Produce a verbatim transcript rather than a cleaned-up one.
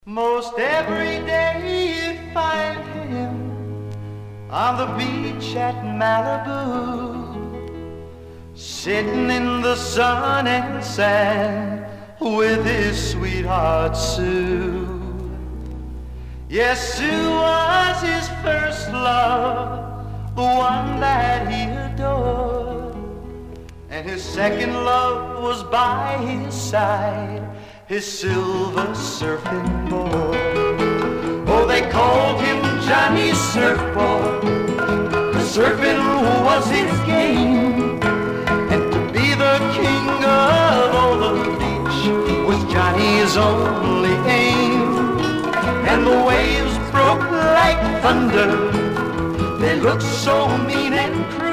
Most every day you'd find him on the beach at Malibu, sitting in the sun and sand with his sweetheart Sue. Yes, Sue was his first love, the one that he adored, and his second love was by his side, his silver surfing board. Oh, they called him Johnny Surfboard. Surfing was his game, and to be the king of all the beach was Johnny's only aim. And the waves broke like thunder, they looked so mean and cruel.